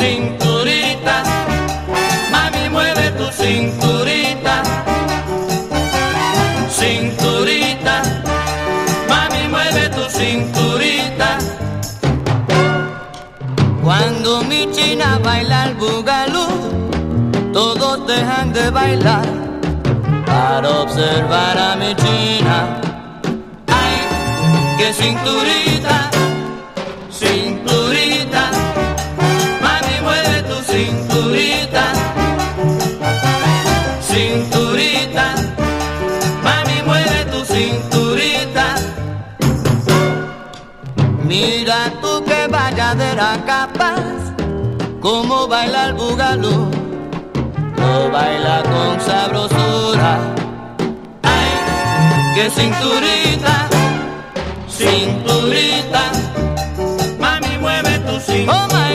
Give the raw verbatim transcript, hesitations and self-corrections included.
cinturita, mami mueve tu cinturita, cinturita, mami mueve tu cinturita. Cuando mi china baila el bugalú, todos dejan de bailar para observar a mi china. Ay, qué cinturita, cinturita, mami mueve tu cinturita, cinturita, mami mueve tu cinturita. Mira tú que bailadera capaz, como baila el bugalú, lo baila con sabrosura. Ay, qué cinturita, cinturita, mami mueve tu cinturita. Oh,